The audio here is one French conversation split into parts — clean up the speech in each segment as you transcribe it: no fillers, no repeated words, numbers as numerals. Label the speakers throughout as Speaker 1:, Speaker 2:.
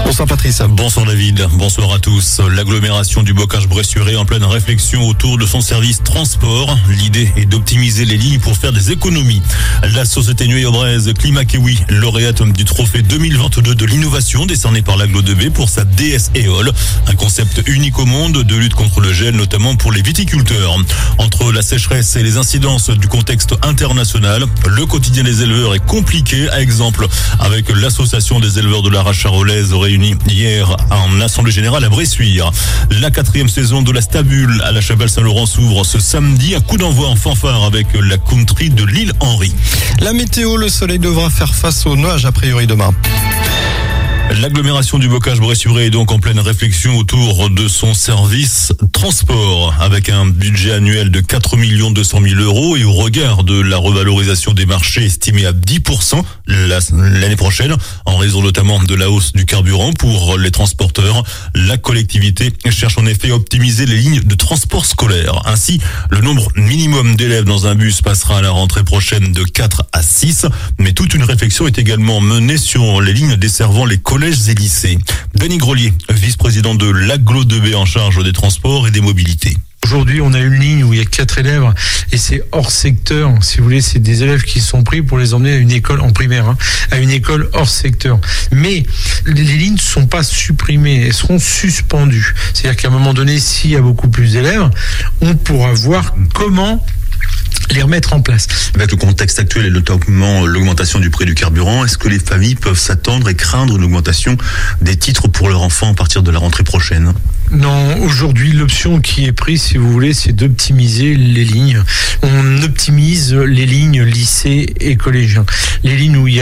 Speaker 1: Bonsoir Patrice.
Speaker 2: Bonsoir David, bonsoir à tous. L'agglomération du Bocage-Bressuire est en pleine réflexion autour de son service transport. L'idée est d'optimiser les lignes pour faire des économies. La société nueil-aubrais Climat Kiwi, lauréate du trophée 2022 de l'innovation décerné par l'Agglo de B pour sa DS Éole. Un concept unique au monde de lutte contre le gel, notamment pour les viticulteurs. Entre la sécheresse et les incidences du contexte international, le quotidien des éleveurs est compliqué. À exemple, avec l'association des éleveurs de la Rache charolaise réunie hier en assemblée générale à Bressuire. La 4e saison de la Stabule à la Chapelle-Saint-Laurent s'ouvre ce samedi. Un coup d'envoi en fanfare avec la country de l'île Henry.
Speaker 1: La météo, le soleil devra faire face aux nuages a priori demain.
Speaker 2: L'agglomération du Bocage-Bressuire est donc en pleine réflexion autour de son service transport avec un budget annuel de 4 200 000 € et au regard de la revalorisation des marchés estimée à 10% l'année prochaine en raison notamment de la hausse du carburant pour les transporteurs. La collectivité cherche en effet à optimiser les lignes de transport scolaire. Ainsi, le nombre minimum d'élèves dans un bus passera à la rentrée prochaine de 4 à 6. Mais toute une réflexion est également menée sur les lignes desservant les collèges et lycées. Denis Grelier, vice-président de l'Agglo de B en charge des transports et des mobilités.
Speaker 3: Aujourd'hui, on a une ligne où il y a 4 élèves et c'est hors secteur. Si vous voulez, c'est des élèves qui sont pris pour les emmener à une école en primaire, à une école hors secteur. Mais les lignes ne sont pas supprimées, elles seront suspendues. C'est-à-dire qu'à un moment donné, s'il y a beaucoup plus d'élèves, on pourra voir comment les remettre en place.
Speaker 4: Avec le contexte actuel et notamment l'augmentation du prix du carburant, est-ce que les familles peuvent s'attendre et craindre une augmentation des titres pour leurs enfants à partir de la rentrée prochaine ?
Speaker 3: Non, aujourd'hui, l'option qui est prise, si vous voulez, c'est d'optimiser les lignes. On optimise les lignes lycée et collégiens. Les lignes où il y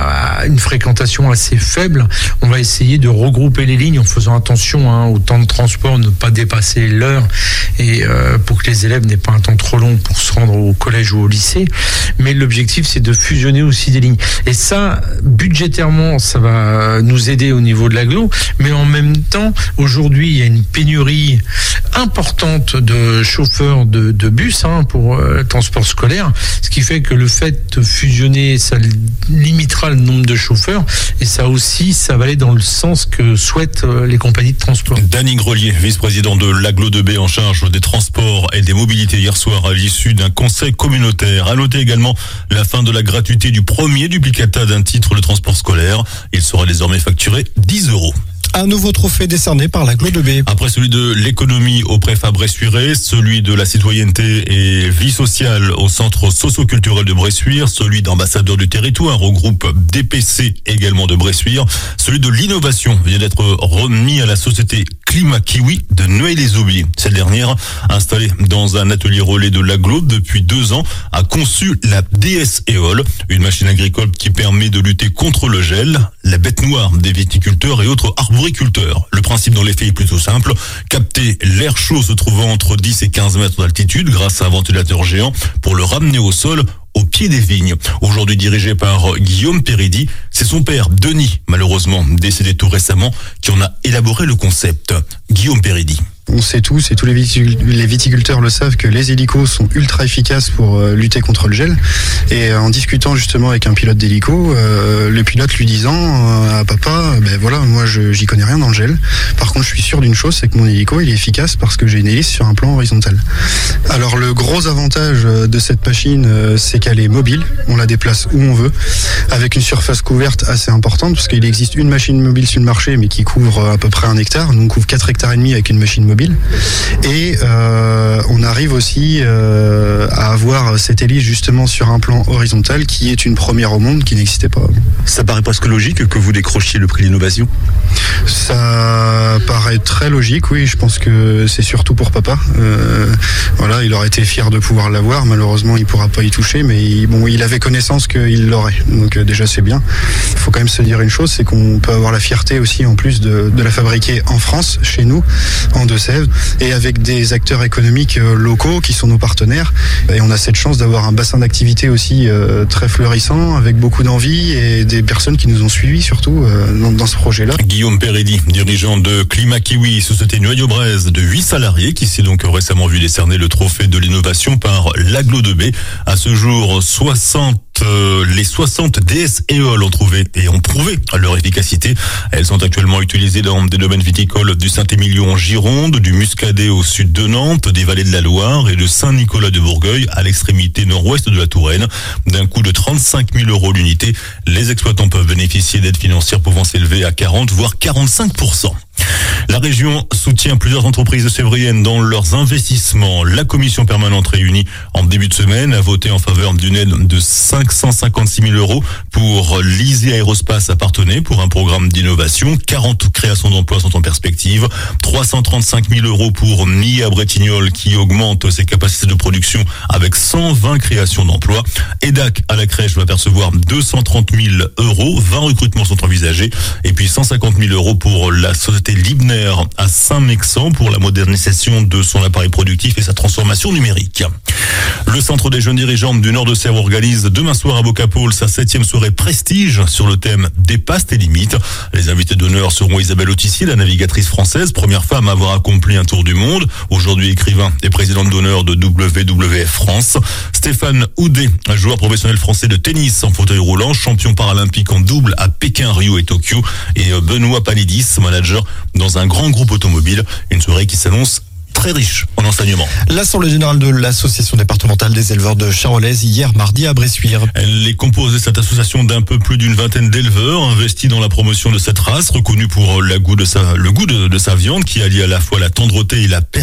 Speaker 3: a une fréquentation assez faible, on va essayer de regrouper les lignes en faisant attention au temps de transport, ne pas dépasser l'heure et pour que les élèves n'aient pas un temps trop long pour se rendre au collège ou au lycée. Mais l'objectif, c'est de fusionner aussi des lignes. Et ça, budgétairement, ça va nous aider au niveau de l'agglo, mais en même temps, aujourd'hui, il y a une pénurie importante de chauffeurs de bus pour le transport scolaire, ce qui fait que le fait de fusionner, ça limitera le nombre de chauffeurs et ça aussi, ça va aller dans le sens que souhaitent les compagnies de transport.
Speaker 2: Denis Grelier, vice-président de l'Agglo de B en charge des transports et des mobilités hier soir à l'issue d'un conseil communautaire. À noter également la fin de la gratuité du premier duplicata d'un titre de transport scolaire. Il sera désormais facturé 10 €.
Speaker 1: Un nouveau trophée décerné par l'Agglo de B.
Speaker 2: Après celui de l'économie au préfet Bressuire, celui de la citoyenneté et vie sociale au centre socio-culturel de Bressuire, celui d'ambassadeur du territoire au groupe DPC également de Bressuire, celui de l'innovation vient d'être remis à la société Climat Kiwi de Nueil-les-Aubiers. Cette dernière, installée dans un atelier relais de l'Agglo depuis 2 ans, a conçu la DS Éole, une machine agricole qui permet de lutter contre le gel, la bête noire des viticulteurs et autres arboriculteurs. Le principe dans les faits est plutôt simple, capter l'air chaud se trouvant entre 10 et 15 mètres d'altitude grâce à un ventilateur géant pour le ramener au sol au pied des vignes. Aujourd'hui dirigé par Guillaume Péridi, c'est son père Denis, malheureusement décédé tout récemment, qui en a élaboré le concept. Guillaume Péridi.
Speaker 5: On sait tous, et tous les viticulteurs le savent, que les hélicos sont ultra efficaces pour lutter contre le gel. Et en discutant justement avec un pilote d'hélico, le pilote lui disant à papa, voilà, moi j'y connais rien dans le gel. Par contre, je suis sûr d'une chose, c'est que mon hélico il est efficace parce que j'ai une hélice sur un plan horizontal. Alors le gros avantage de cette machine, c'est qu'elle est mobile. On la déplace où on veut, avec une surface couverte assez importante, parce qu'il existe une machine mobile sur le marché, mais qui couvre à peu près 1 hectare. Nous on couvre 4,5 hectares avec une machine mobile. Et on arrive aussi à avoir cette hélice justement sur un plan horizontal qui est une première au monde, qui n'existait pas avant.
Speaker 4: Ça paraît presque logique que vous décrochiez le prix d'innovation ?
Speaker 5: Ça paraît très logique, oui. Je pense que c'est surtout pour papa. Voilà, il aurait été fier de pouvoir l'avoir. Malheureusement, il ne pourra pas y toucher, mais il avait connaissance qu'il l'aurait. Donc déjà, c'est bien. Il faut quand même se dire une chose, c'est qu'on peut avoir la fierté aussi, en plus de la fabriquer en France, chez nous, en Deux-Sèvres, et avec des acteurs économiques locaux qui sont nos partenaires. Et on a cette chance d'avoir un bassin d'activité aussi très florissant, avec beaucoup d'envie et des personnes qui nous ont suivis surtout dans ce projet-là.
Speaker 2: Guillaume Péridi, dirigeant de Climat Kiwi, société nueil-aubrais de 8 salariés, qui s'est donc récemment vu décerner le trophée de l'innovation par l'Agglo de B. À ce jour, 60 les 60 DS éole ont trouvé et ont prouvé leur efficacité. Elles sont actuellement utilisées dans des domaines viticoles du Saint-Émilion en Gironde, du Muscadet au sud de Nantes, des vallées de la Loire et de Saint-Nicolas de Bourgueil à l'extrémité nord-ouest de la Touraine. D'un coût de 35 000 € l'unité, les exploitants peuvent bénéficier d'aides financières pouvant s'élever à 40 voire 45%. La région soutient plusieurs entreprises sévriennes dans leurs investissements. La commission permanente réunie en début de semaine a voté en faveur d'une aide de 556 000 € pour l'Easy Aérospace à Parthenay pour un programme d'innovation. 40 créations d'emplois sont en perspective. 335 000 € pour NIA à Bretignolles qui augmente ses capacités de production avec 120 créations d'emplois. EDAC à la crèche va percevoir 230 000 €. 20 recrutements sont envisagés. Et puis 150 000 € pour la société Libner à Saint-Mexan pour la modernisation de son appareil productif et sa transformation numérique. Le Centre des jeunes dirigeants du Nord de Sèvres organise demain soir à Bocapaul sa 7e soirée prestige sur le thème Dépasse tes limites. Les invités d'honneur seront Isabelle Autissier, la navigatrice française, première femme à avoir accompli un tour du monde, aujourd'hui écrivain et présidente d'honneur de WWF France. Stéphane Houdet, un joueur professionnel français de tennis en fauteuil roulant, champion paralympique en double à Pékin, Rio et Tokyo, et Benoît Palidis, manager dans un grand groupe automobile. Une soirée qui s'annonce très riche en enseignement.
Speaker 1: L'Assemblée générale de l'Association départementale des éleveurs de Charolaise hier mardi à Bressuire.
Speaker 2: Elle est composée, cette association, d'un peu plus d'une vingtaine d'éleveurs investis dans la promotion de cette race, reconnue pour le goût de sa viande qui allie à la fois la tendreté et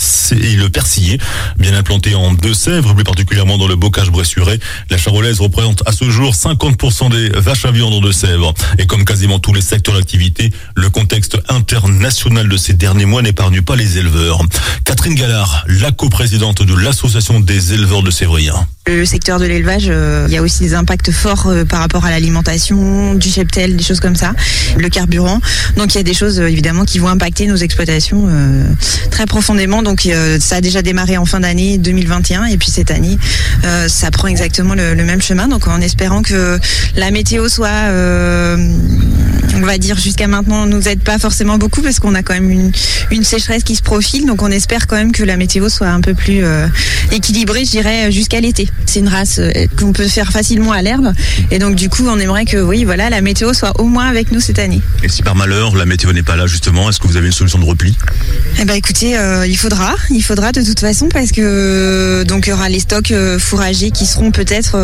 Speaker 2: le persillé. Bien implantée en Deux-Sèvres, plus particulièrement dans le bocage bressuirais, la Charolaise représente à ce jour 50% des vaches à viande en Deux-Sèvres. Et comme quasiment tous les secteurs d'activité, le contexte international de ces derniers mois n'épargne pas les éleveurs. Catherine Gallard, la coprésidente de l'Association des éleveurs de Sévrien.
Speaker 6: Le secteur de l'élevage, il y a aussi des impacts forts par rapport à l'alimentation, du cheptel, des choses comme ça, le carburant. Donc il y a des choses évidemment qui vont impacter nos exploitations très profondément. Donc ça a déjà démarré en fin d'année 2021 et puis cette année, ça prend exactement le même chemin. Donc en espérant que la météo soit, on va dire jusqu'à maintenant, nous aide pas forcément beaucoup parce qu'on a quand même une sécheresse qui se profile. Donc on espère quand même que la météo soit un peu plus équilibrée, je dirais, jusqu'à l'été. C'est une race qu'on peut faire facilement à l'herbe et donc du coup on aimerait que la météo soit au moins avec nous cette année.
Speaker 4: Et si par malheur la météo n'est pas là justement, est-ce que vous avez une solution de repli ?
Speaker 6: Écoutez, il faudra de toute façon parce que donc il y aura les stocks fourragers qui seront peut-être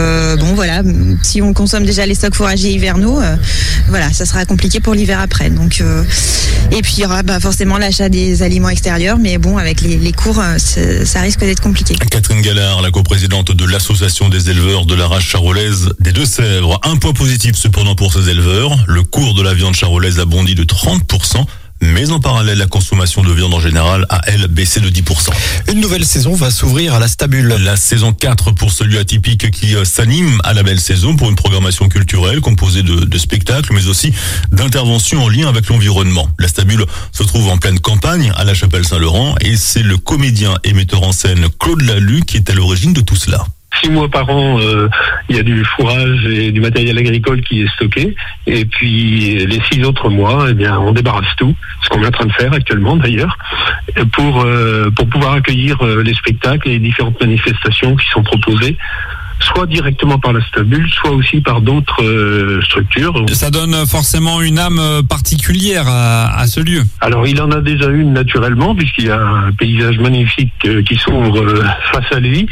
Speaker 6: si on consomme déjà les stocks fourragers hivernaux, ça sera compliqué pour l'hiver après. Donc et puis il y aura forcément l'achat des aliments extérieurs, mais bon avec les cours ça risque d'être compliqué.
Speaker 2: Catherine Gallard, la coprésidente de l'Association des éleveurs de la race charolaise des Deux-Sèvres. Un point positif cependant pour ces éleveurs, le cours de la viande charolaise a bondi de 30%. Mais en parallèle, la consommation de viande en général a, elle, baissé de 10%.
Speaker 1: Une nouvelle saison va s'ouvrir à la Stabule.
Speaker 2: La saison 4 pour ce lieu atypique qui s'anime à la belle saison pour une programmation culturelle composée de spectacles, mais aussi d'interventions en lien avec l'environnement. La Stabule se trouve en pleine campagne, à la Chapelle-Saint-Laurent, et c'est le comédien et metteur en scène Claude Lalu qui est à l'origine de tout cela.
Speaker 7: 6 mois par an, il y a du fourrage et du matériel agricole qui est stocké. Et puis les 6 autres mois, on débarrasse tout, ce qu'on est en train de faire actuellement d'ailleurs, pour pouvoir accueillir les spectacles et les différentes manifestations qui sont proposées, soit directement par la Stabule, soit aussi par d'autres structures.
Speaker 8: Ça donne forcément une âme particulière à ce lieu.
Speaker 7: Alors il en a déjà une naturellement, puisqu'il y a un paysage magnifique qui s'ouvre face à lui.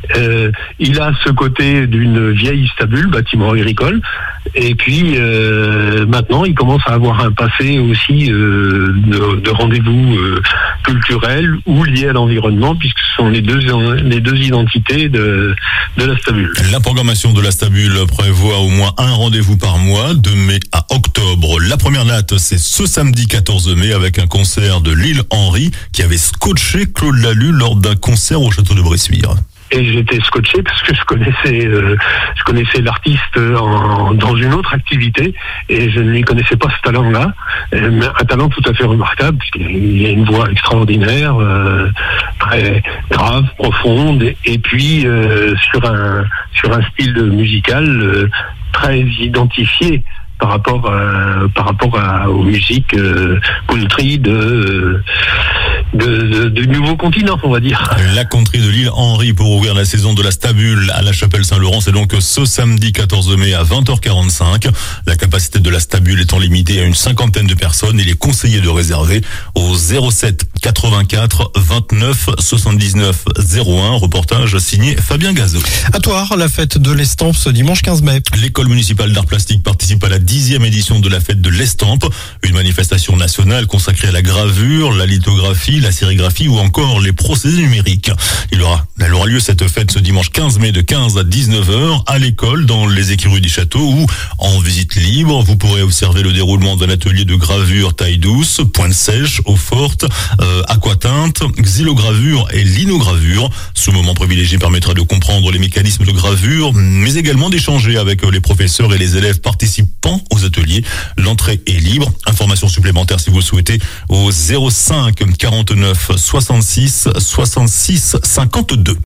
Speaker 7: Il a ce côté d'une vieille Stabule, bâtiment agricole, et puis maintenant il commence à avoir un passé aussi de rendez-vous culturels ou liés à l'environnement, puisque ce sont les deux identités de la Stabule.
Speaker 2: La programmation de la Stabule prévoit au moins un rendez-vous par mois, de mai à octobre. La première date, c'est ce samedi 14 mai avec un concert de Lille Henry qui avait scotché Claude Lalu lors d'un concert au château de Bressuire.
Speaker 7: Et j'étais scotché parce que je connaissais l'artiste dans une autre activité et je ne lui connaissais pas ce talent-là. Un talent tout à fait remarquable puisqu'il a une voix extraordinaire, très grave, profonde et puis sur un style musical très identifié par rapport aux musiques country de nouveaux continents, on va dire.
Speaker 2: La country de l'île Henry pour ouvrir la saison de la Stabule à la Chapelle Saint-Laurent, c'est donc ce samedi 14 mai à 20h45. La capacité de la Stabule étant limitée à une 50aine de personnes, il est conseillé de réserver au 07 84 29 79 01. Reportage signé Fabien Gazot.
Speaker 1: À Thouars, la fête de l'estampe ce dimanche 15 mai.
Speaker 2: L'école municipale d'art plastique participe à la 10e édition de la fête de l'estampe, une manifestation nationale consacrée à la gravure, la lithographie, la sérigraphie ou encore les procédés numériques. Elle aura lieu cette fête ce dimanche 15 mai de 15 à 19h à l'école dans les écuries du château ou en visite libre. Vous pourrez observer le déroulement d'un atelier de gravure taille douce, pointe sèche, eau forte, aquatinte, xylogravure et linogravure. Ce moment privilégié permettra de comprendre les mécanismes de gravure, mais également d'échanger avec les professeurs et les élèves participant aux ateliers. L'entrée est libre. Informations supplémentaires si vous le souhaitez au 05 49 66 66 52.